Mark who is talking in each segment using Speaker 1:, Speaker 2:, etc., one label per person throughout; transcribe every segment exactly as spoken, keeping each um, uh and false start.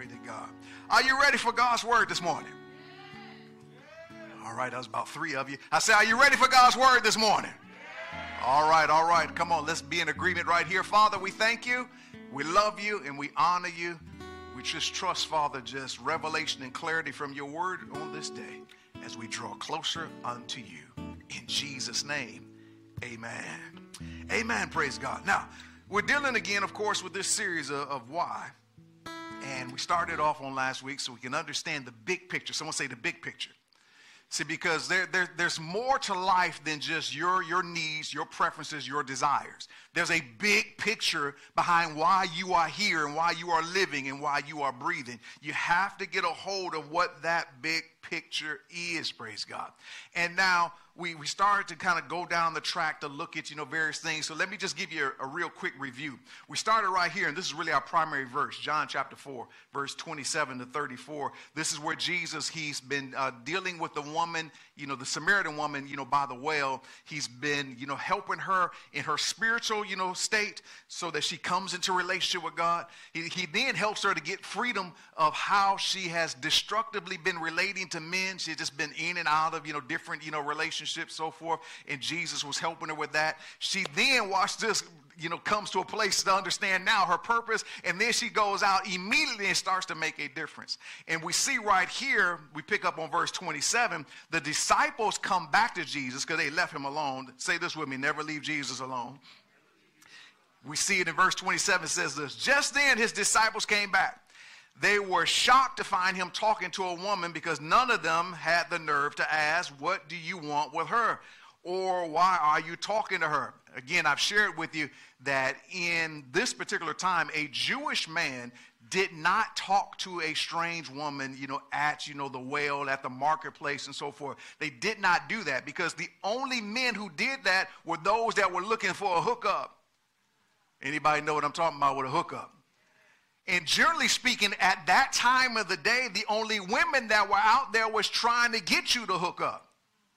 Speaker 1: Glory to God. Are you ready for God's word this morning? All right, that was about three of you. I said, are you ready for God's word this morning? All right, all right. Come on, let's be in agreement right here. Father, we thank you. We love you and we honor you. We just trust, Father, just revelation and clarity from your word on this day as we draw closer unto you. In Jesus' name, amen. Amen, praise God. Now, we're dealing again, of course, with this series of, of why. And we started off on last week so we can understand the big picture. Someone say the big picture. See, because there, there, there's more to life than just your, your needs, your preferences, your desires. There's a big picture behind why you are here and why you are living and why you are breathing. You have to get a hold of what that big picture is, praise God. And now we, we started to kind of go down the track to look at, you know, various things. So let me just give you a, a real quick review. We started right here, and this is really our primary verse, John chapter four, verse twenty-seven to thirty-four. This is where Jesus, he's been uh, dealing with the woman, you know, the Samaritan woman, you know, by the well. He's been, you know, helping her in her spiritual, you know, state so that she comes into relationship with God. He, he then helps her to get freedom of how she has destructively been relating to men. She's just been in and out of, you know, different, you know, relationships, so forth. And Jesus was helping her with that. She then, watch this, you know, comes to a place to understand now her purpose. And then she goes out immediately and starts to make a difference. And we see right here, we pick up on verse twenty-seven, the disciples come back to Jesus because they left him alone. Say this with me, never leave Jesus alone. We see it in verse twenty-seven, it says this, just then his disciples came back. They were shocked to find him talking to a woman because none of them had the nerve to ask, what do you want with her? Or why are you talking to her? Again, I've shared with you that in this particular time, a Jewish man did not talk to a strange woman, you know, at, you know, the well, at the marketplace and so forth. They did not do that because the only men who did that were those that were looking for a hookup. Anybody know what I'm talking about with a hookup? And generally speaking, at that time of the day, the only women that were out there was trying to get you to hook up.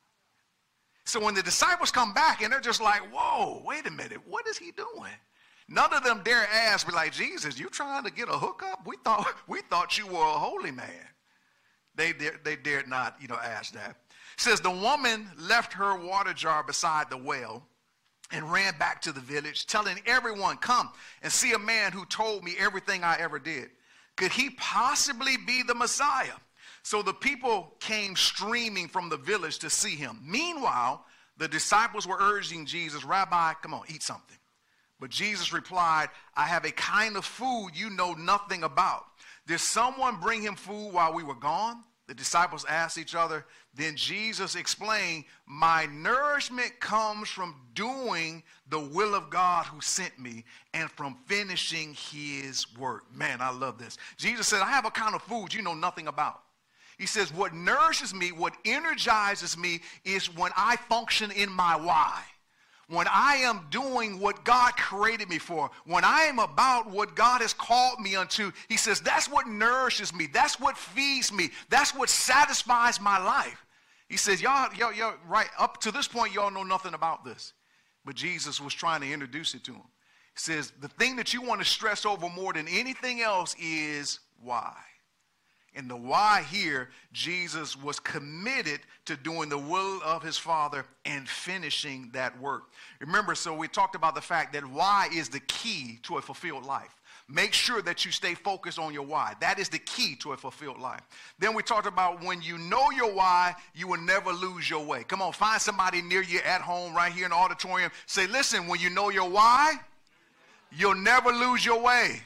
Speaker 1: So when the disciples come back and they're just like, whoa, wait a minute, what is he doing? None of them dare ask, be like, Jesus, you trying to get a hookup? We thought we thought you were a holy man. They, they dared not, you know, ask that. It says the woman left her water jar beside the well and ran back to the village, telling everyone, come and see a man who told me everything I ever did. Could he possibly be the Messiah? So the people came streaming from the village to see him. Meanwhile, the disciples were urging Jesus, Rabbi, come on, eat something. But Jesus replied, I have a kind of food you know nothing about. Did someone bring him food while we were gone? The disciples asked each other. Then Jesus explained, my nourishment comes from doing the will of God who sent me and from finishing his work. Man, I love this. Jesus said, I have a kind of food you know nothing about. He says, what nourishes me, what energizes me is when I function in my why. When I am doing what God created me for, when I am about what God has called me unto, he says, that's what nourishes me. That's what feeds me. That's what satisfies my life. He says, y'all, y'all, y'all, right, up to this point, y'all know nothing about this. But Jesus was trying to introduce it to him. He says, the thing that you want to stress over more than anything else is why. And the why here, Jesus was committed to doing the will of his Father and finishing that work. Remember, so we talked about the fact that why is the key to a fulfilled life. Make sure that you stay focused on your why. That is the key to a fulfilled life. Then we talked about when you know your why, you will never lose your way. Come on, find somebody near you at home, right here in the auditorium. Say, listen, when you know your why, you'll never lose your way.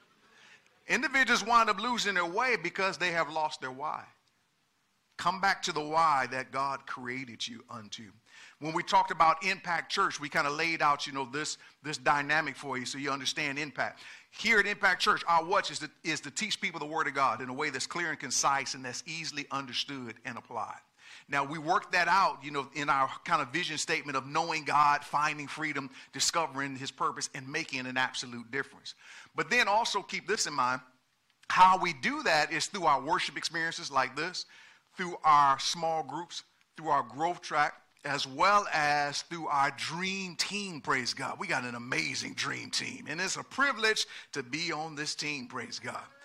Speaker 1: Individuals wind up losing their way because they have lost their why. Come back to the why that God created you unto. When we talked about Impact Church, we kind of laid out, you know, this, this dynamic for you so you understand Impact. Here at Impact Church, our watch is to, is to teach people the Word of God in a way that's clear and concise and that's easily understood and applied. Now, we work that out, you know, in our kind of vision statement of knowing God, finding freedom, discovering his purpose, and making an absolute difference. But then also keep this in mind. How we do that is through our worship experiences like this, through our small groups, through our growth track, as well as through our dream team, praise God. We got an amazing dream team, and it's a privilege to be on this team, praise God.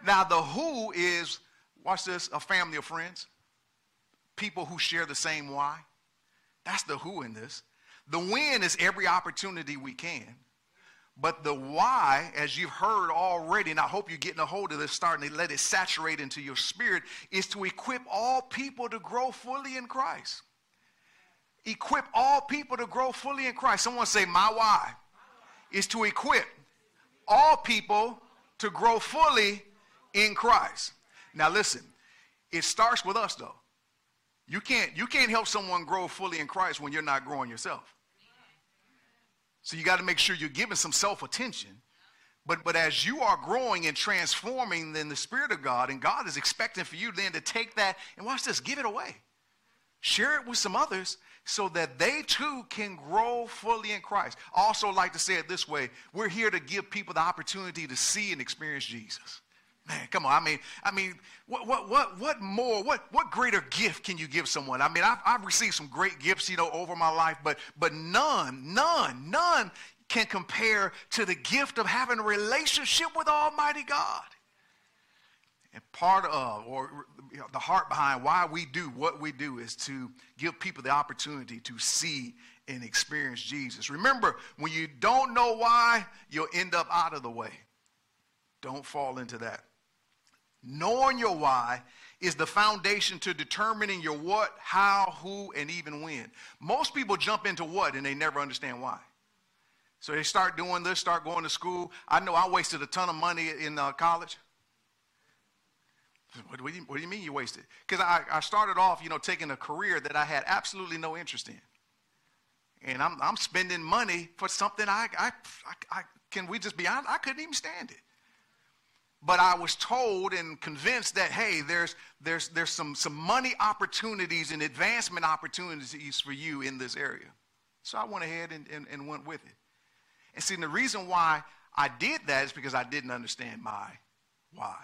Speaker 1: Now, the who is, watch this, a family of friends. People who share the same why. That's the who in this. The when is every opportunity we can. But the why, as you've heard already, and I hope you're getting a hold of this, starting to let it saturate into your spirit, is to equip all people to grow fully in Christ. Equip all people to grow fully in Christ. Someone say, my why is to equip all people to grow fully in Christ. Now listen, it starts with us though. You can't, you can't help someone grow fully in Christ when you're not growing yourself. So you got to make sure you're giving some self-attention. But, but as you are growing and transforming in the Spirit of God, and God is expecting for you then to take that, and watch this, give it away. Share it with some others so that they too can grow fully in Christ. I also like to say it this way. We're here to give people the opportunity to see and experience Jesus. Man, come on. I mean, I mean, what, what, what, what more, what, what greater gift can you give someone? I mean, I've, I've received some great gifts, you know, over my life, but, but none, none, none can compare to the gift of having a relationship with Almighty God. And part of, or you know, the heart behind why we do what we do is to give people the opportunity to see and experience Jesus. Remember, when you don't know why, you'll end up out of the way. Don't fall into that. Knowing your why is the foundation to determining your what, how, who, and even when. Most people jump into what and they never understand why. So they start doing this, start going to school. I know I wasted a ton of money in uh, college. What do, you, what do you mean you wasted? Because I, I started off, you know, taking a career that I had absolutely no interest in. And I'm, I'm spending money for something I, I, I, I, can we just be honest, I couldn't even stand it. But I was told and convinced that, hey, there's, there's, there's some, some money opportunities and advancement opportunities for you in this area. So I went ahead and, and, and went with it. And see, the reason why I did that is because I didn't understand my why.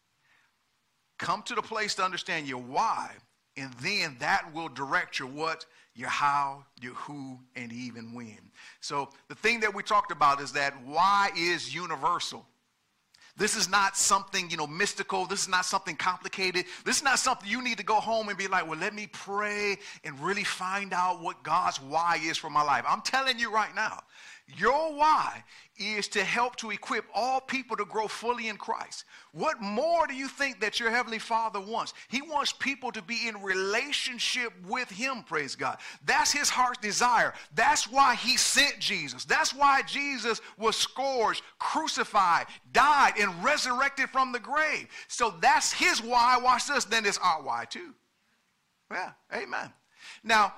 Speaker 1: Come to the place to understand your why, and then that will direct your what, your how, your who, and even when. So the thing that we talked about is that why is universal. This is not something, you know, mystical. This is not something complicated. This is not something you need to go home and be like, well, let me pray and really find out what God's why is for my life. I'm telling you right now, your why is to help to equip all people to grow fully in Christ. What more do you think that your Heavenly Father wants? He wants people to be in relationship with Him, praise God. That's His heart's desire. That's why He sent Jesus. That's why Jesus was scourged, crucified, died, and resurrected from the grave. So that's His why. Watch this. Then it's our why too. Yeah, amen. Now,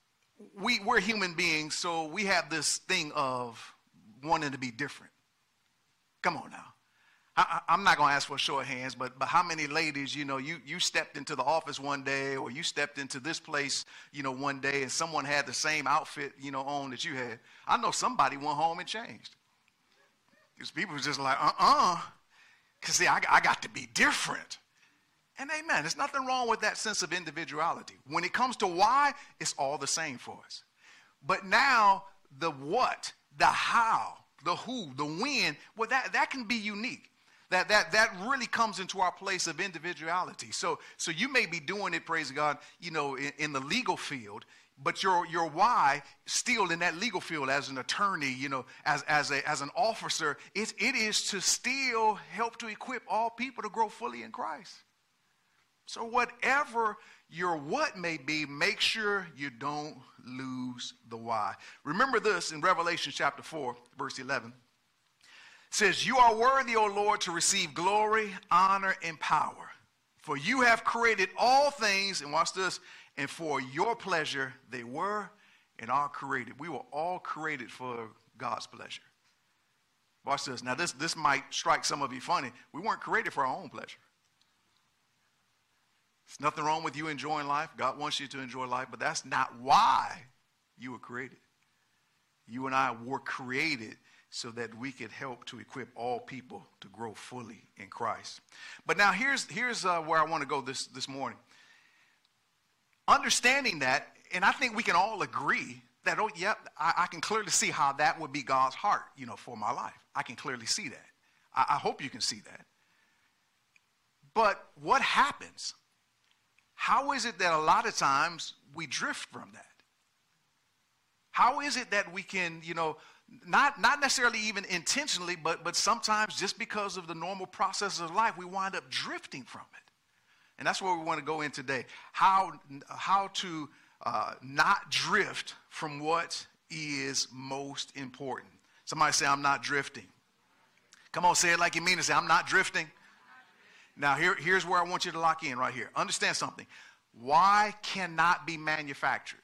Speaker 1: We, we're human beings, so we have this thing of wanting to be different. Come on now. I, I, I'm not going to ask for a show of hands, but, but how many ladies, you know, you, you stepped into the office one day, or you stepped into this place, you know, one day, and someone had the same outfit, you know, on that you had. I know somebody went home and changed. Because people were just like, uh-uh. Because, see, I, I got to be different. And amen, there's nothing wrong with that sense of individuality. When it comes to why, it's all the same for us. But now, the what, the how, the who, the when, well, that, that can be unique. That, that, that really comes into our place of individuality. So, so you may be doing it, praise God, you know, in, in the legal field, but your, your why still in that legal field as an attorney, you know, as, as, a, as an officer, it, it is to still help to equip all people to grow fully in Christ. So whatever your what may be, make sure you don't lose the why. Remember this in Revelation chapter four, verse eleven. It says, you are worthy, O Lord, to receive glory, honor, and power. For you have created all things, and watch this, and for your pleasure they were and are created. We were all created for God's pleasure. Watch this. Now this, this might strike some of you funny. We weren't created for our own pleasure. There's nothing wrong with you enjoying life. God wants you to enjoy life, but that's not why you were created. You and I were created so that we could help to equip all people to grow fully in Christ. But now here's, here's uh, where I want to go this, this morning. Understanding that, and I think we can all agree that, oh, yeah, I, I can clearly see how that would be God's heart, you know, for my life. I can clearly see that. I, I hope you can see that. But what happens? How is it that a lot of times we drift from that? How is it that we can, you know, not, not necessarily even intentionally, but, but sometimes just because of the normal processes of life, we wind up drifting from it. And that's where we want to go in today. How, how to uh, not drift from what is most important. Somebody say, I'm not drifting. Come on, say it like you mean it. Say, I'm not drifting. Now, here, here's where I want you to lock in right here. Understand something. Why cannot be manufactured?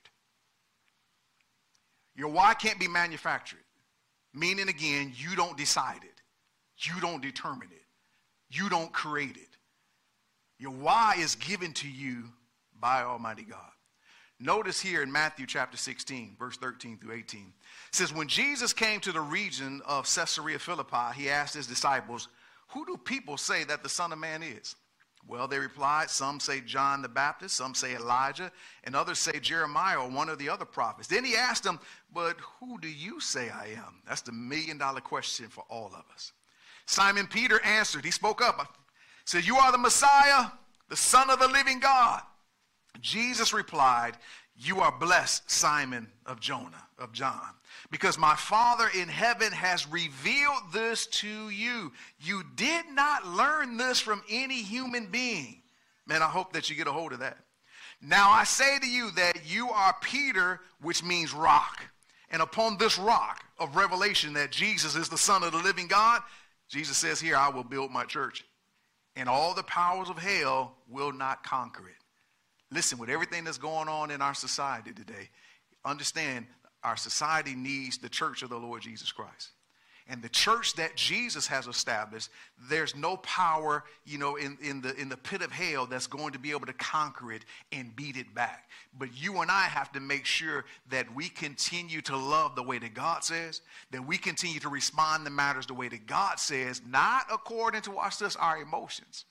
Speaker 1: Your why can't be manufactured. Meaning, again, you don't decide it. You don't determine it. You don't create it. Your why is given to you by Almighty God. Notice here in Matthew chapter sixteen, verse thirteen through eighteen. It says, when Jesus came to the region of Caesarea Philippi, he asked his disciples, who do people say that the Son of Man is? Well, they replied, some say John the Baptist, some say Elijah, and others say Jeremiah or one of the other prophets. Then he asked them, but who do you say I am? That's the million dollar question for all of us. Simon Peter answered, he spoke up, said, you are the Messiah, the Son of the living God. Jesus replied, you are blessed, Simon of Jonah, of John, because my Father in heaven has revealed this to you. You did not learn this from any human being. Man, I hope that you get a hold of that. Now I say to you that you are Peter, which means rock. And upon this rock of revelation that Jesus is the Son of the living God, Jesus says here, I will build my church. And all the powers of hell will not conquer it. Listen, with everything that's going on in our society today, understand our society needs the church of the Lord Jesus Christ. And the church that Jesus has established, there's no power, you know, in, in, the, in the pit of hell that's going to be able to conquer it and beat it back. But you and I have to make sure that we continue to love the way that God says, that we continue to respond to matters the way that God says, not according to, watch this, our emotions.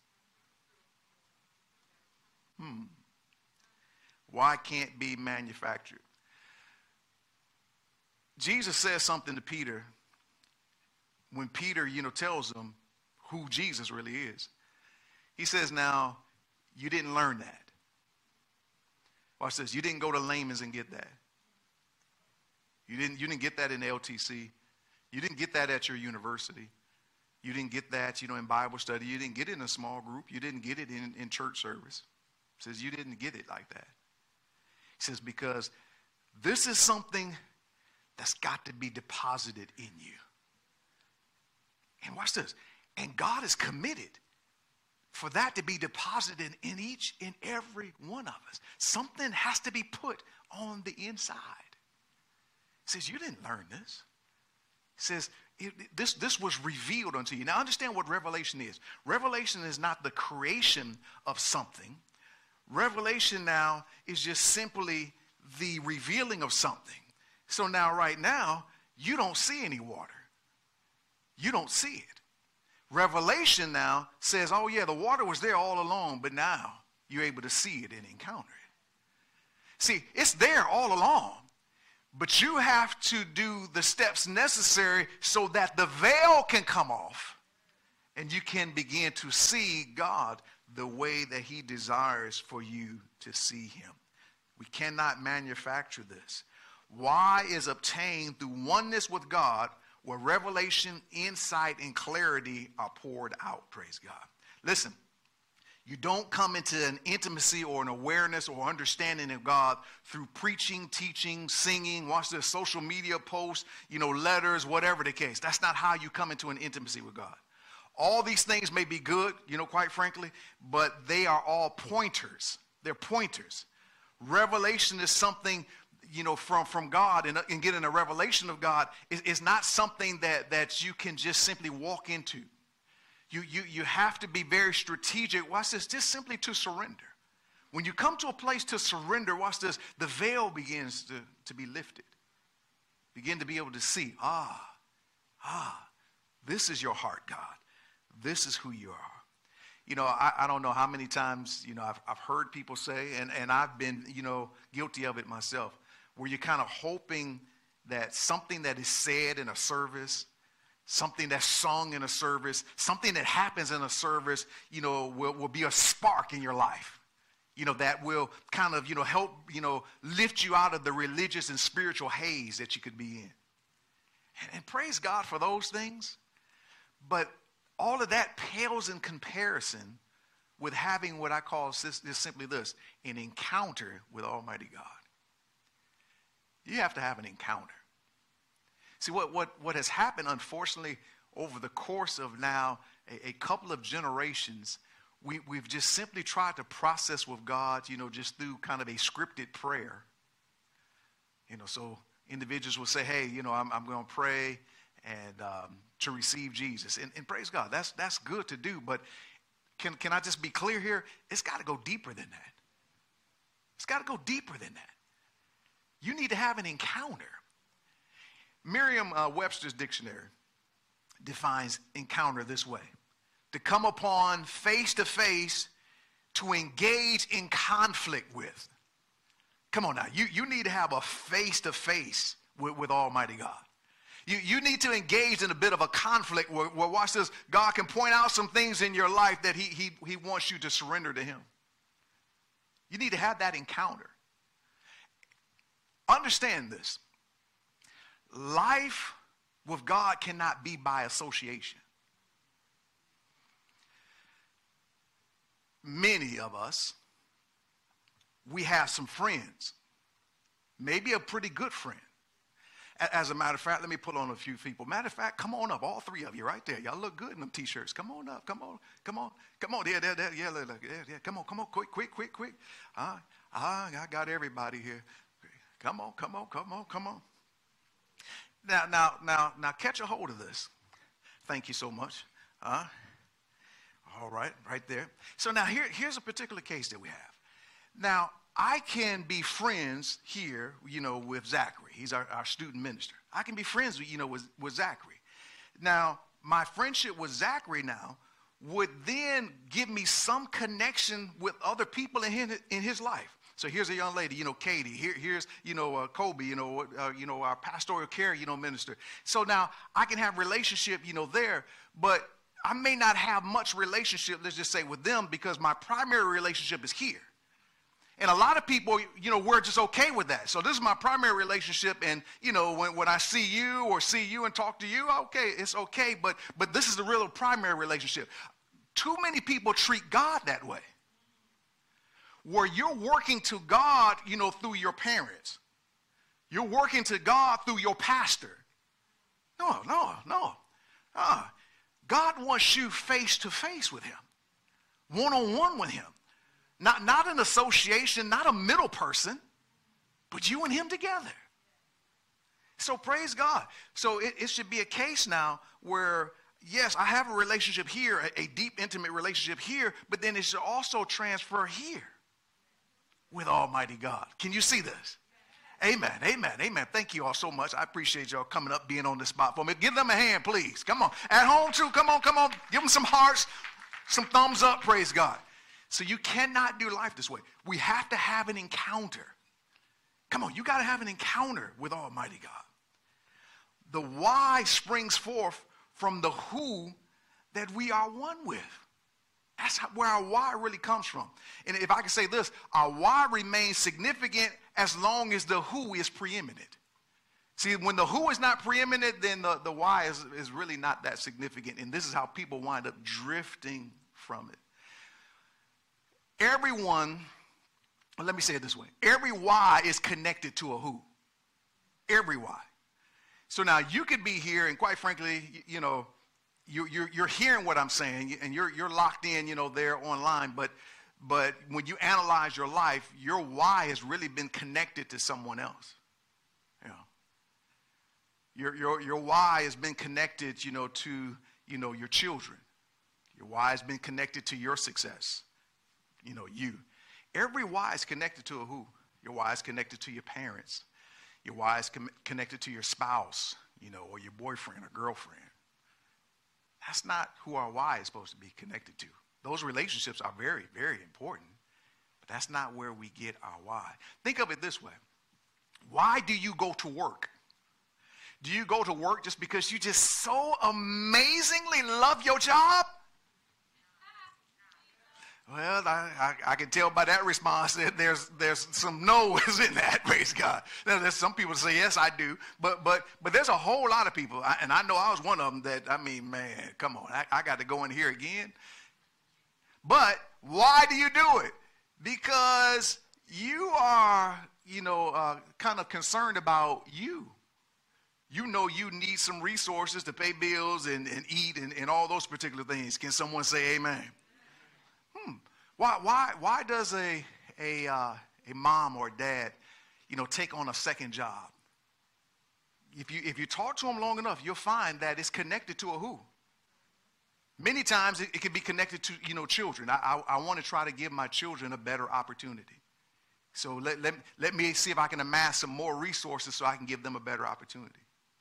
Speaker 1: Hmm. Why can't be manufactured? Jesus says something to Peter when Peter, you know, tells him who Jesus really is. He says, now, you didn't learn that. Watch this. You didn't go to Layman's and get that. You didn't, you didn't get that in L T C. You didn't get that at your university. You didn't get that, you know, in Bible study. You didn't get it in a small group. You didn't get it in, in church service. He says, you didn't get it like that. He says, because this is something that's got to be deposited in you. And watch this. And God is committed for that to be deposited in each and every one of us. Something has to be put on the inside. He says, you didn't learn this. He says, it, this, this was revealed unto you. Now understand what revelation is. Revelation is not the creation of something. Revelation now is just simply the revealing of something. So now, right now, you don't see any water. You don't see it. Revelation now says, oh yeah, the water was there all along, but now you're able to see it and encounter it. See, it's there all along, but you have to do the steps necessary so that the veil can come off and you can begin to see God the way that he desires for you to see him. We cannot manufacture this. Why is obtained through oneness with God, where revelation, insight, and clarity are poured out. Praise God. Listen, you don't come into an intimacy or an awareness or understanding of God through preaching, teaching, singing, watch this, social media posts, you know, letters, whatever the case. That's not how you come into an intimacy with God. All these things may be good, you know, quite frankly, but they are all pointers. They're pointers. Revelation is something, you know, from, from God, and, and getting a revelation of God is, is not something that, that you can just simply walk into. You, you, you have to be very strategic. Watch this, just simply to surrender. When you come to a place to surrender, watch this, the veil begins to, to be lifted. Begin to be able to see, ah, ah, this is your heart, God. This is who you are. You know, I, I don't know how many times, you know, I've, I've heard people say, and, and I've been, you know, guilty of it myself, where you're kind of hoping that something that is said in a service, something that's sung in a service, something that happens in a service, you know, will, will be a spark in your life, you know, that will kind of, you know, help, you know, lift you out of the religious and spiritual haze that you could be in. And, and praise God for those things. But all of that pales in comparison with having what I call this, this simply this, an encounter with Almighty God. You have to have an encounter. See, what, what, what has happened, unfortunately, over the course of now a, a couple of generations, we, we've just simply tried to process with God, you know, just through kind of a scripted prayer. You know, so individuals will say, hey, you know, I'm, I'm going to pray and um, to receive Jesus. And, and praise God, that's, that's good to do. But can, can I just be clear here? It's got to go deeper than that. It's got to go deeper than that. You need to have an encounter. Merriam-Webster's dictionary defines encounter this way: to come upon face to face, to engage in conflict with. Come on now, you, you need to have a face to face with, with Almighty God. You, you need to engage in a bit of a conflict where, where, watch this, God can point out some things in your life that he, he, he wants you to surrender to him. You need to have that encounter. Understand this. Life with God cannot be by association. Many of us, we have some friends, maybe a pretty good friend. As a matter of fact, let me put on a few people. Matter of fact, come on up, all three of you right there. Y'all look good in them t-shirts. Come on up, come on, come on, come on. Yeah, there, there, yeah, yeah, yeah. Come on, come on, quick, quick, quick, quick. Uh, uh, I got everybody here. Come on, come on, come on, come on. Now, now, now, now, catch a hold of this. Thank you so much. Uh, all right, right there. So now here, here's a particular case that we have. Now, I can be friends here, you know, with Zachary. He's our, our student minister. I can be friends, with, you know, with, with Zachary. Now, my friendship with Zachary now would then give me some connection with other people in his, in his life. So here's a young lady, you know, Katie. Here, here's, you know, uh, Kobe, you know, uh, you know, our pastoral care, you know, minister. So now I can have relationship, you know, there, but I may not have much relationship, let's just say, with them because my primary relationship is here. And a lot of people, you know, we're just okay with that. So this is my primary relationship, and, you know, when, when I see you or see you and talk to you, okay, it's okay, but, but this is the real primary relationship. Too many people treat God that way, where you're working to God, you know, through your parents. You're working to God through your pastor. No, no, no. Uh, God wants you face to face with him, one-on-one with him. Not, not an association, not a middle person, but you and him together. So praise God. So it, it should be a case now where, yes, I have a relationship here, a, a deep, intimate relationship here, but then it should also transfer here with Almighty God. Can you see this? Amen, amen, amen. Thank you all so much. I appreciate y'all coming up, being on this spot for me. Give them a hand, please. Come on. At home, too. Come on, come on. Give them some hearts, some thumbs up. Praise God. So you cannot do life this way. We have to have an encounter. Come on, you got to have an encounter with Almighty God. The why springs forth from the who that we are one with. That's how, where our why really comes from. And if I can say this, our why remains significant as long as the who is preeminent. See, when the who is not preeminent, then the, the why is, is really not that significant. And this is how people wind up drifting from it. Everyone, let me say it this way. Every why is connected to a who. Every why. So now you could be here, and quite frankly, you, you know, you, you're, you're hearing what I'm saying, and you're, you're locked in, you know, there online. But, but when you analyze your life, your why has really been connected to someone else. You know, your, your, your why has been connected, you know, to, you know, your children. Your why has been connected to your success. You know, you. Every why is connected to a who. Your why is connected to your parents. Your why is com- connected to your spouse, you know, or your boyfriend or girlfriend. That's not who our why is supposed to be connected to. Those relationships are very, very important, but that's not where we get our why. Think of it this way. Why do you go to work? Do you go to work just because you just so amazingly love your job? Well, I, I, I can tell by that response that there's there's some no's in that, praise God. Now, there's some people say, yes, I do. But but but there's a whole lot of people, I, and I know I was one of them that, I mean, man, come on, I, I got to go in here again. But why do you do it? Because you are, you know, uh, kind of concerned about you. You know you need some resources to pay bills and, and eat and, and all those particular things. Can someone say amen? Hmm. Why, why, why does a, a, uh, a mom or a dad, you know, take on a second job? If you, if you talk to them long enough, you'll find that it's connected to a who. Many times it, it can be connected to, you know, children. I, I, I want to try to give my children a better opportunity. So let, let, let me see if I can amass some more resources so I can give them a better opportunity.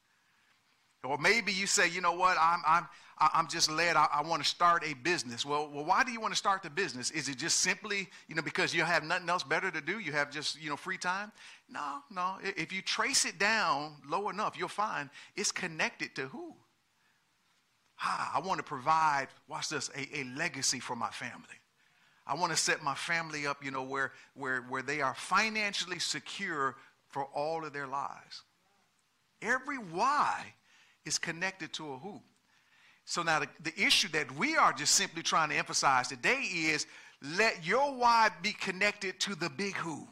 Speaker 1: Or maybe you say, you know what, I'm, I'm, I'm just led, I, I want to start a business. Well, well, why do you want to start the business? Is it just simply, you know, because you have nothing else better to do? You have just, you know, free time? No, no. If you trace it down low enough, you'll find it's connected to who? Ah, I want to provide, watch this, a, a legacy for my family. I want to set my family up, you know, where, where, where they are financially secure for all of their lives. Every why is connected to a who. So now the, the issue that we are just simply trying to emphasize today is let your why be connected to the big who.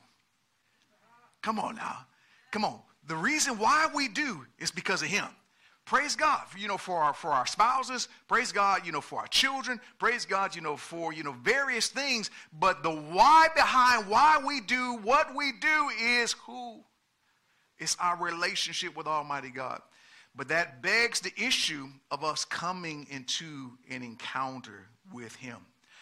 Speaker 1: Come on now. Come on. The reason why we do is because of him. Praise God, you know, for our, for our spouses. Praise God, you know, for our children. Praise God, you know, for, you know, various things. But the why behind why we do what we do is who? It's our relationship with Almighty God. But that begs the issue of us coming into an encounter with him.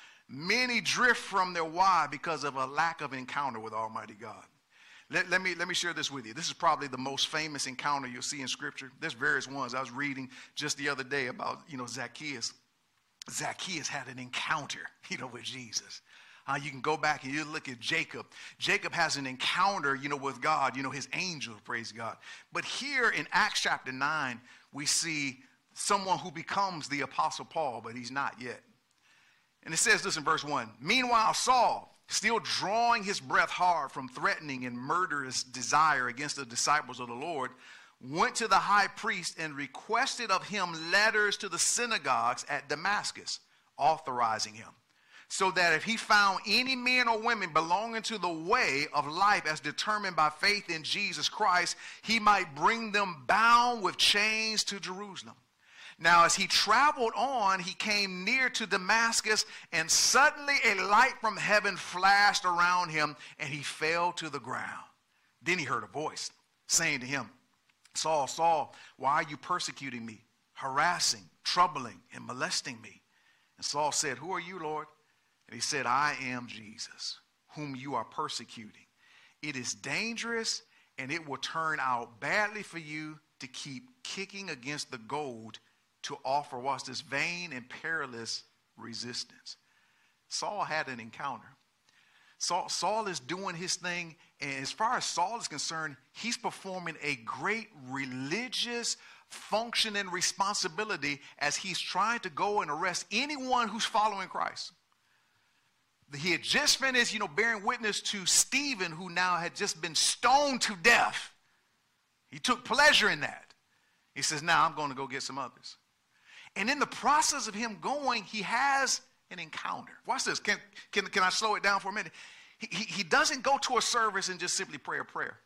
Speaker 1: Many drift from their why because of a lack of encounter with Almighty God. Let, let, me, let me share this with you. This is probably the most famous encounter you'll see in Scripture. There's various ones. I was reading just the other day about, you know, Zacchaeus. Zacchaeus had an encounter, you know, with Jesus. Uh, you can go back and you look at Jacob. Jacob has an encounter, you know, with God, you know, his angel, praise God. But here in Acts chapter nine, we see someone who becomes the Apostle Paul, but he's not yet. And it says this in verse one. Meanwhile, Saul, still drawing his breath hard from threatening and murderous desire against the disciples of the Lord, went to the high priest and requested of him letters to the synagogues at Damascus, authorizing him, so that if he found any men or women belonging to the way of life as determined by faith in Jesus Christ, he might bring them bound with chains to Jerusalem. Now, as he traveled on, he came near to Damascus, and suddenly a light from heaven flashed around him, and he fell to the ground. Then he heard a voice saying to him, Saul, Saul, why are you persecuting me, harassing, troubling, and molesting me? And Saul said, who are you, Lord? And he said, I am Jesus, whom you are persecuting. It is dangerous, and it will turn out badly for you to keep kicking against the goad to offer what's this vain and perilous resistance. Saul had an encounter. Saul, Saul is doing his thing, and as far as Saul is concerned, he's performing a great religious function and responsibility as he's trying to go and arrest anyone who's following Christ. He had just finished, you know, bearing witness to Stephen, who now had just been stoned to death. He took pleasure in that. He says, now I'm going to go get some others. And in the process of him going, he has an encounter. Watch this. Can, can, can I slow it down for a minute? He, he, he doesn't go to a service and just simply pray a prayer.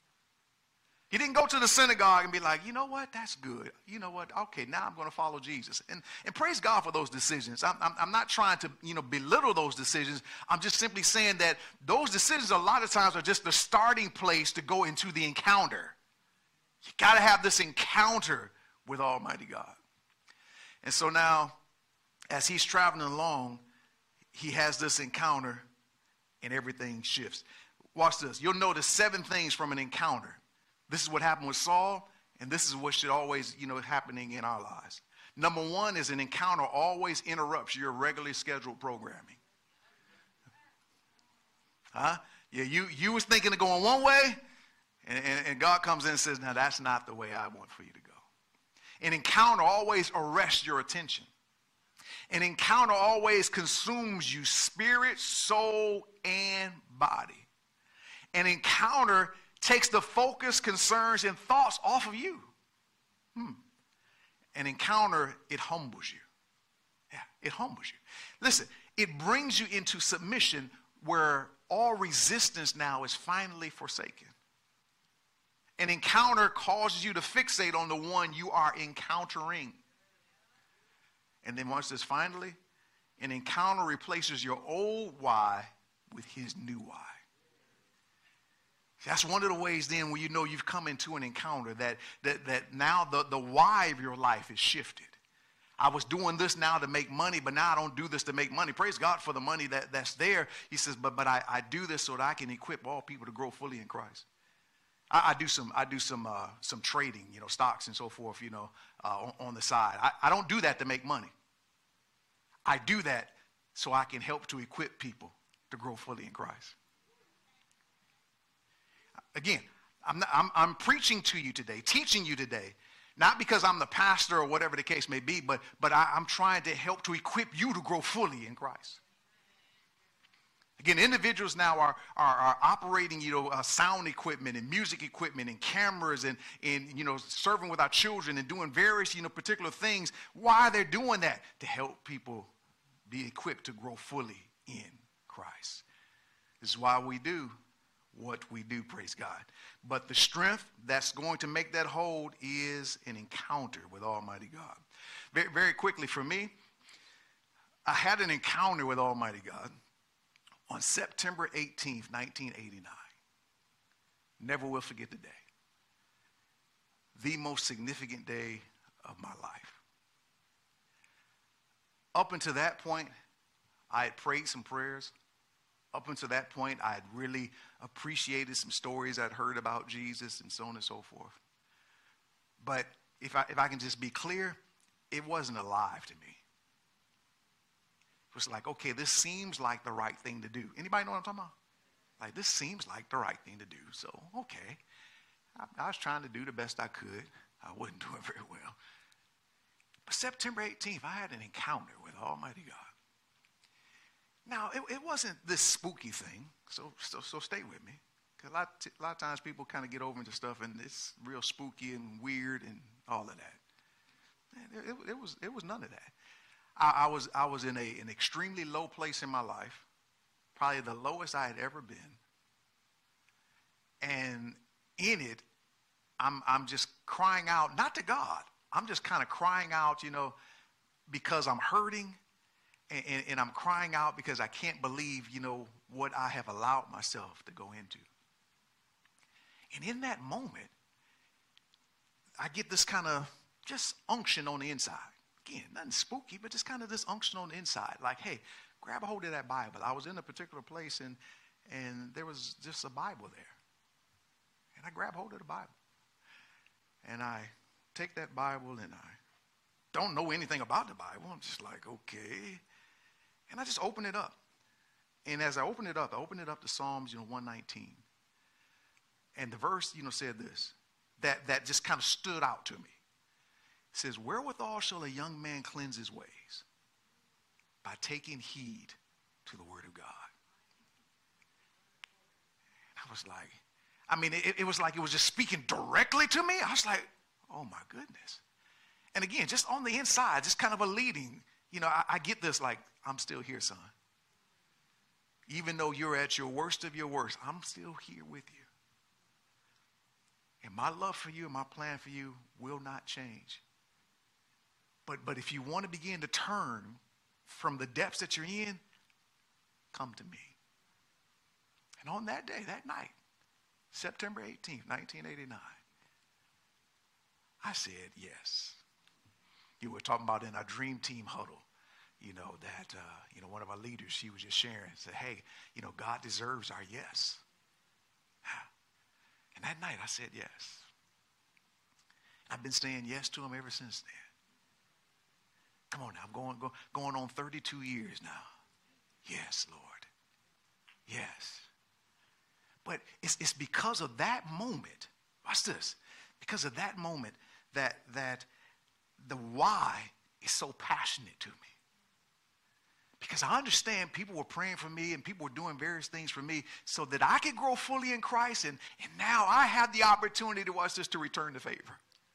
Speaker 1: He didn't go to the synagogue and be like, you know what, that's good. You know what, okay, now I'm going to follow Jesus. And, and praise God for those decisions. I'm, I'm, I'm not trying to, you know, belittle those decisions. I'm just simply saying that those decisions a lot of times are just the starting place to go into the encounter. You got to have this encounter with Almighty God. And so now, as he's traveling along, he has this encounter and everything shifts. Watch this. You'll notice seven things from an encounter. This is what happened with Saul, and this is what should always, you know, happening in our lives. Number one is an encounter always interrupts your regularly scheduled programming. Huh? Yeah, you, you was thinking of going one way, And, and, and God comes in and says, now that's not the way I want for you to go. An encounter always arrests your attention. An encounter always consumes you, spirit, soul, and body. An encounter takes the focus, concerns, and thoughts off of you. Hmm. An encounter, it humbles you. Yeah, it humbles you. Listen, it brings you into submission where all resistance now is finally forsaken. An encounter causes you to fixate on the one you are encountering. And then once this finally, an encounter replaces your old why with his new why. That's one of the ways then where you know you've come into an encounter that, that, that now the, the why of your life is shifted. I was doing this now to make money, but now I don't do this to make money. Praise God for the money that, that's there. He says, but, but I, I do this so that I can equip all people to grow fully in Christ. I, I do some I do some uh, some trading, you know, stocks and so forth, you know, uh, on, on the side. I, I don't do that to make money. I do that so I can help to equip people to grow fully in Christ. Again, I'm, not, I'm, I'm preaching to you today, teaching you today, not because I'm the pastor or whatever the case may be, but, but I, I'm trying to help to equip you to grow fully in Christ. Again, individuals now are, are, are operating, you know, uh, sound equipment and music equipment and cameras and, and, you know, serving with our children and doing various, you know, particular things. Why they're doing that? To help people be equipped to grow fully in Christ. This is why we do what we do, praise God. But the strength that's going to make that hold is an encounter with Almighty God. Very, very quickly for me, I had an encounter with Almighty God on September eighteenth, nineteen eighty-nine. Never will forget the day. The most significant day of my life. Up until that point, I had prayed some prayers. Up until that point, I had really appreciated some stories I'd heard about Jesus and so on and so forth. But if I, if I can just be clear, it wasn't alive to me. It was like, okay, this seems like the right thing to do. Anybody know what I'm talking about? Like, this seems like the right thing to do. So, okay. I, I was trying to do the best I could. I wasn't doing very well. But September eighteenth, I had an encounter with Almighty God. Now, it, it wasn't this spooky thing, so so, so stay with me. Because a lot, a lot of times people kind of get over into stuff, and it's real spooky and weird and all of that. It, it, it, was, it was none of that. I, I was I was in a, an extremely low place in my life, probably the lowest I had ever been. And in it, I'm I'm just crying out, not to God. I'm just kind of crying out, you know, because I'm hurting, and, and, and I'm crying out because I can't believe, you know, what I have allowed myself to go into. And in that moment, I get this kind of just unction on the inside. Again, nothing spooky, but just kind of this unction on the inside. Like, hey, grab a hold of that Bible. I was in a particular place, and, and there was just a Bible there. And I grab hold of the Bible. And I take that Bible, and I don't know anything about the Bible. I'm just like, okay. And I just open it up. And as I open it up, I open it up to Psalms, you know, one nineteen. And the verse, you know, said this, that, that just kind of stood out to me. It says, wherewithal shall a young man cleanse his ways? By taking heed to the word of God. And I was like, I mean, it, it was like it was just speaking directly to me. I was like, oh my goodness. And again, just on the inside, just kind of a leading, you know, I, I get this like, I'm still here, son. Even though you're at your worst of your worst, I'm still here with you. And my love for you and my plan for you will not change. But, but if you want to begin to turn from the depths that you're in, come to me. And on that day, that night, September eighteenth, nineteen eighty-nine, I said yes. You were talking about in our dream team huddle, you know, that, uh, you know, one of our leaders, she was just sharing, said, hey, you know, God deserves our yes. And that night I said yes. I've been saying yes to him ever since then. Come on now, I'm going, go, going on thirty-two years now. Yes, Lord. Yes. but it's, it's because of that moment, watch this, because of that moment that, that the why is so passionate to me. Because I understand people were praying for me and people were doing various things for me so that I could grow fully in Christ. And, and now I have the opportunity to watch this, to return the favor.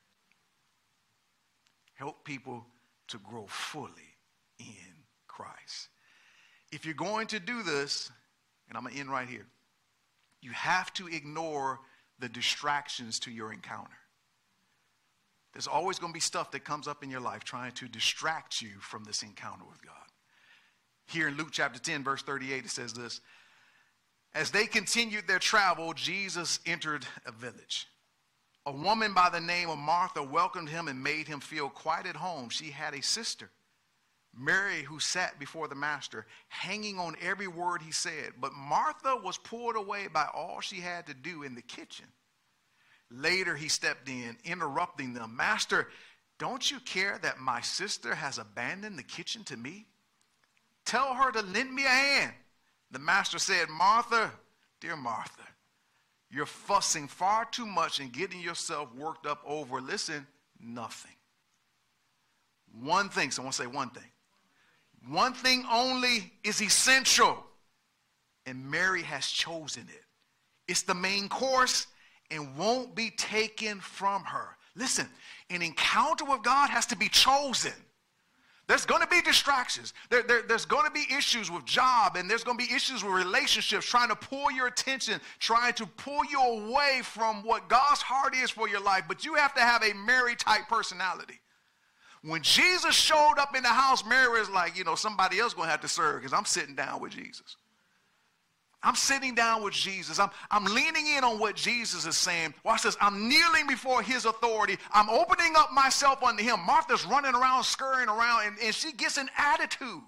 Speaker 1: Help people to grow fully in Christ. If you're going to do this, and I'm going to end right here, you have to ignore the distractions to your encounter. There's always going to be stuff that comes up in your life trying to distract you from this encounter with God. Here in Luke chapter ten, verse thirty-eight, it says this: as they continued their travel, Jesus entered a village. A woman by the name of Martha welcomed him and made him feel quite at home. She had a sister, Mary, who sat before the master, hanging on every word he said. But Martha was pulled away by all she had to do in the kitchen. Later he stepped in, interrupting them. Master, don't you care that my sister has abandoned the kitchen to me? Tell her to lend me a hand. The master said, Martha, dear Martha, you're fussing far too much and getting yourself worked up over, listen, nothing. One thing, someone say one thing. One thing only is essential, and Mary has chosen it. It's the main course and won't be taken from her. Listen, an encounter with God has to be chosen. There's going to be distractions. There, there, there's going to be issues with job, and there's going to be issues with relationships trying to pull your attention, trying to pull you away from what God's heart is for your life. But you have to have a Mary-type personality. When Jesus showed up in the house, Mary was like, you know, somebody else going to have to serve because I'm sitting down with Jesus. I'm sitting down with Jesus. I'm, I'm leaning in on what Jesus is saying. Watch this. I'm kneeling before his authority. I'm opening up myself unto him. Martha's running around, scurrying around, and, and she gets an attitude.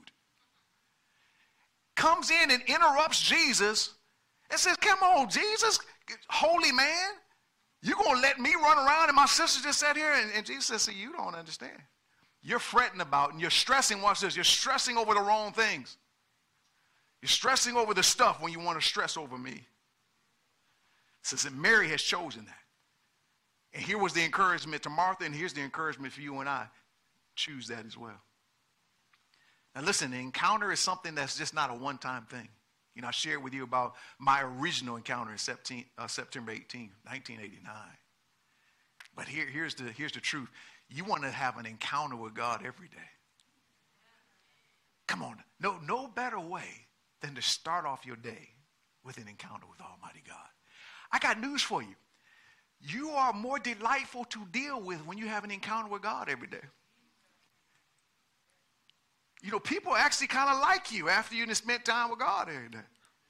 Speaker 1: Comes in and interrupts Jesus and says, come on, Jesus, holy man. You're going to let me run around and my sister just sat here? And, and Jesus says, see, you don't understand. You're fretting about and you're stressing. Watch this. You're stressing over the wrong things. You're stressing over the stuff when you want to stress over me. It says that Mary has chosen that. And here was the encouragement to Martha, and here's the encouragement for you and I. Choose that as well. Now listen, the encounter is something that's just not a one-time thing. You know, I shared with you about my original encounter in September eighteenth, nineteen eighty-nine. But here, here's, the, here's the truth. You want to have an encounter with God every day. Come on. No, no better way than to start off your day with an encounter with Almighty God. I got news for you. You are more delightful to deal with when you have an encounter with God every day. You know, people actually kind of like you after you spent time with God every day.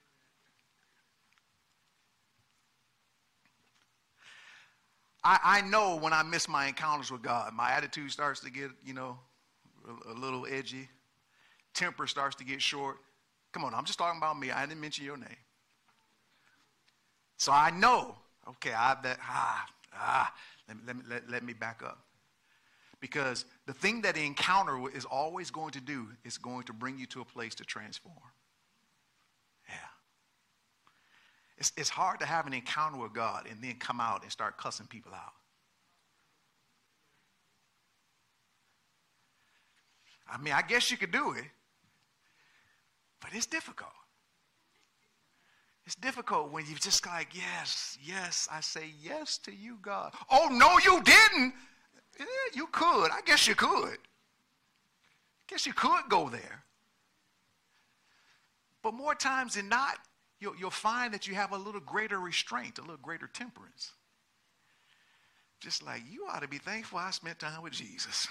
Speaker 1: I, I know when I miss my encounters with God, my attitude starts to get, you know, a, a little edgy. Temper starts to get short. Come on, I'm just talking about me. I didn't mention your name. So I know, okay, I that ah, ah, let me, let me, let, let me back up. Because the thing that the encounter is always going to do is going to bring you to a place to transform. Yeah. It's, it's hard to have an encounter with God and then come out and start cussing people out. I mean, I guess you could do it. But it's difficult. It's difficult when you're just like, yes, yes, I say yes to you, God. Oh, no, you didn't. Yeah, you could. I guess you could. I guess you could go there. But more times than not, you'll, you'll find that you have a little greater restraint, a little greater temperance. Just like, you ought to be thankful I spent time with Jesus.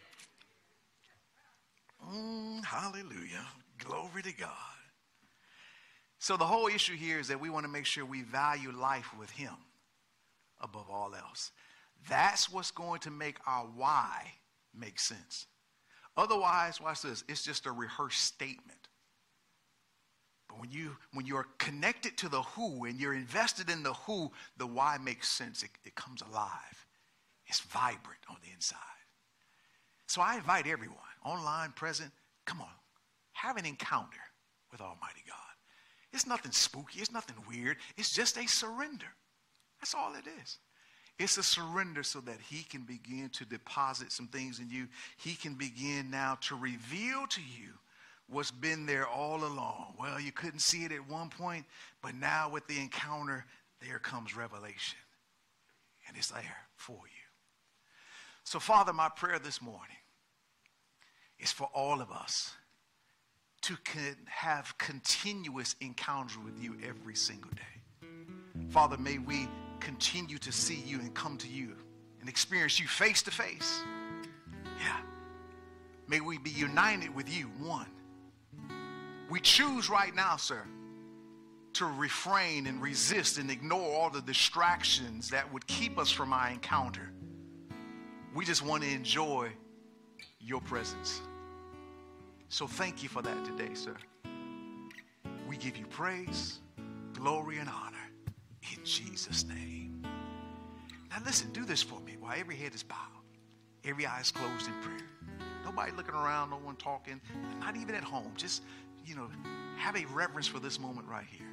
Speaker 1: Mm, hallelujah. Glory to God. So the whole issue here is that we want to make sure we value life with him above all else. That's what's going to make our why make sense. Otherwise, watch this, it's just a rehearsed statement. But when, you, when you're connected to the who and you're invested in the who, the why makes sense. It, it comes alive. It's vibrant on the inside. So I invite everyone, online, present, come on, have an encounter with Almighty God. It's nothing spooky. It's nothing weird. It's just a surrender. That's all it is. It's a surrender so that he can begin to deposit some things in you. He can begin now to reveal to you what's been there all along. Well, you couldn't see it at one point, but now with the encounter, there comes revelation. And it's there for you. So, Father, my prayer this morning is for all of us to con- have continuous encounters with you every single day. Father, may we continue to see you and come to you and experience you face to face. Yeah. May we be united with you, one. We choose right now, sir, to refrain and resist and ignore all the distractions that would keep us from our encounter. We just want to enjoy your presence. So thank you for that today, sir. We give you praise, glory, and honor in Jesus' name. Now listen, do this for me while every head is bowed, every eye is closed in prayer. Nobody looking around, no one talking, not even at home. Just, you know, have a reverence for this moment right here.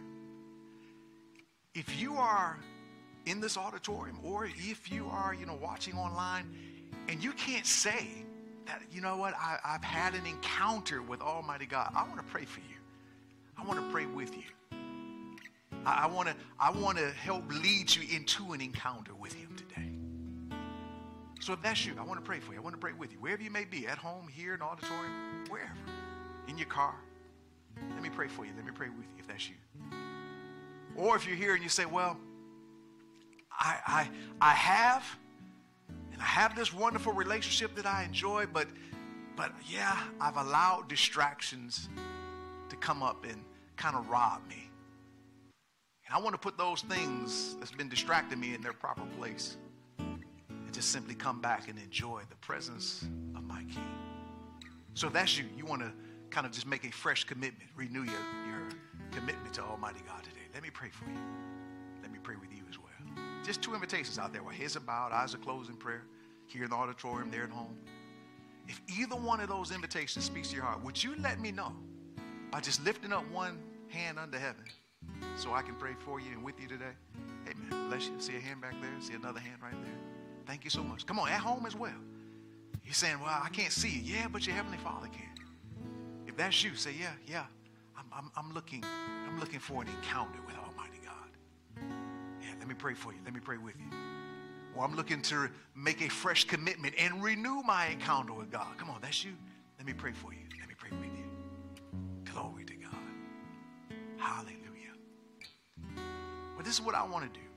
Speaker 1: If you are in this auditorium or if you are, you know, watching online and you can't say that, you know what, I, I've had an encounter with Almighty God, I want to pray for you. I want to pray with you. I, I want to I want to help lead you into an encounter with him today. So if that's you, I want to pray for you. I want to pray with you. Wherever you may be, at home, here in the auditorium, wherever, in your car. Let me pray for you. Let me pray with you if that's you. Or if you're here and you say, well, I, I, I have, and I have this wonderful relationship that I enjoy, but, but yeah, I've allowed distractions to come up and kind of rob me. And I want to put those things that's been distracting me in their proper place and just simply come back and enjoy the presence of my King. So if that's you, you want to kind of just make a fresh commitment, renew your, your commitment to Almighty God today. Let me pray for you. Let me pray with you as well. Just two invitations out there while heads are bowed, eyes are closed in prayer, here in the auditorium, there at home. If either one of those invitations speaks to your heart, would you let me know by just lifting up one hand under heaven so I can pray for you and with you today? Amen. Bless you. See a hand back there? See another hand right there? Thank you so much. Come on, at home as well. You're saying, well, I can't see you. Yeah, but your Heavenly Father can. If that's you, say, yeah, yeah. I'm, I'm, I'm looking, I'm looking for an encounter with Almighty God. Yeah, let me pray for you. Let me pray with you. Or I'm looking to make a fresh commitment and renew my encounter with God. Come on, that's you. Let me pray for you. Let me pray with you. Glory to God. Hallelujah. But this is what I want to do.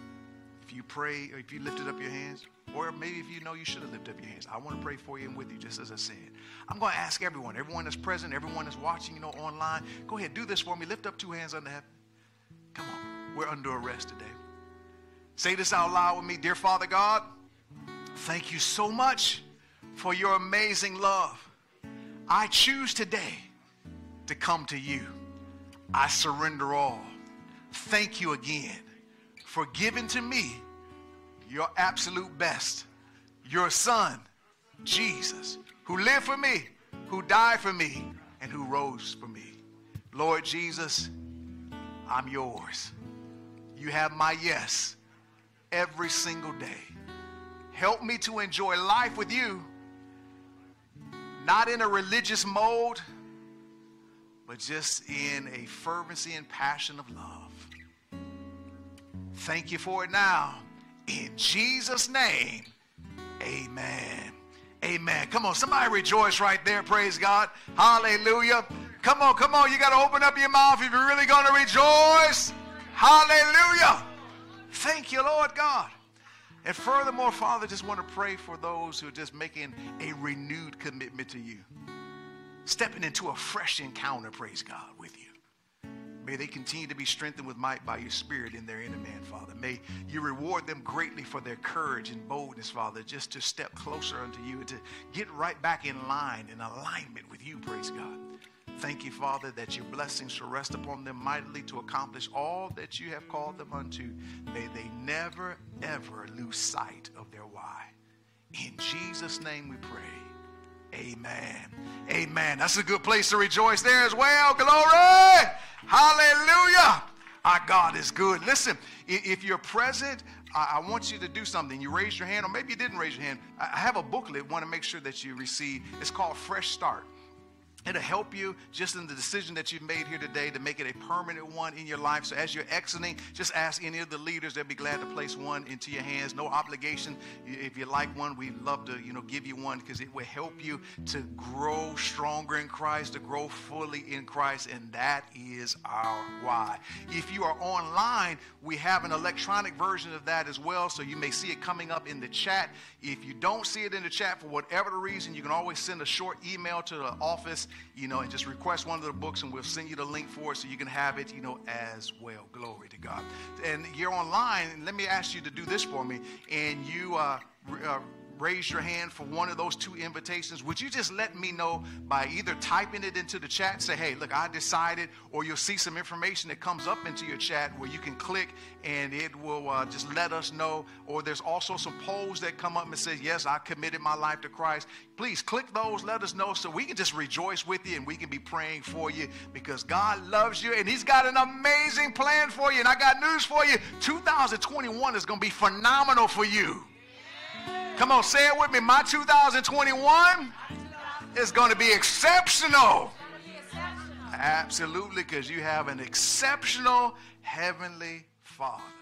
Speaker 1: If you pray, or if you lifted up your hands, or maybe if you know you should have lifted up your hands, I want to pray for you and with you, just as I said. I'm going to ask everyone, everyone that's present, everyone that's watching, you know, online, go ahead, do this for me. Lift up two hands under heaven. Come on, we're under arrest today. Say this out loud with me. Dear Father God, thank you so much for your amazing love. I choose today to come to you. I surrender all. Thank you again for giving to me your absolute best, your Son, Jesus, who lived for me, who died for me, and who rose for me. Lord Jesus, I'm yours. You have my yes every single day. Help me to enjoy life with you, not in a religious mode, but just in a fervency and passion of love. Thank you for it now. In Jesus' name, amen. Amen. Come on, somebody rejoice right there. Praise God. Hallelujah. Come on, come on. You got to open up your mouth if you're really going to rejoice. Hallelujah. Thank you, Lord God. And furthermore, Father, just want to pray for those who are just making a renewed commitment to you. Stepping into a fresh encounter, praise God, with you. May they continue to be strengthened with might by your Spirit in their inner man, Father. May you reward them greatly for their courage and boldness, Father, just to step closer unto you and to get right back in line, in alignment with you, praise God. Thank you, Father, that your blessings shall rest upon them mightily to accomplish all that you have called them unto. May they never, ever lose sight of their why. In Jesus' name we pray. Amen. Amen. That's a good place to rejoice there as well. Glory. Hallelujah. Our God is good. Listen, if you're present, I want you to do something. You raise your hand, or maybe you didn't raise your hand. I have a booklet, want to make sure that you receive. It's called Fresh Start. It'll help you just in the decision that you've made here today to make it a permanent one in your life. So as you're exiting, just ask any of the leaders. They'll be glad to place one into your hands. No obligation. If you like one, we'd love to, you know, give you one, because it will help you to grow stronger in Christ, to grow fully in Christ, and that is our why. If you are online, we have an electronic version of that as well, so you may see it coming up in the chat. If you don't see it in the chat for whatever the reason, you can always send a short email to the office, you know, and just request one of the books, and we'll send you the link for it so you can have it, you know, as well. Glory to God. And you're online, let me ask you to do this for me, and you uh, uh raise your hand for one of those two invitations. Would you just let me know by either typing it into the chat, say, hey, look, I decided, or you'll see some information that comes up into your chat where you can click and it will uh, just let us know. Or there's also some polls that come up and say, yes, I committed my life to Christ. Please click those, let us know, so we can just rejoice with you and we can be praying for you, because God loves you and he's got an amazing plan for you. And I got news for you. two thousand twenty-one is going to be phenomenal for you. Come on, say it with me. My two thousand twenty-one is going to be exceptional. Absolutely, because you have an exceptional Heavenly Father.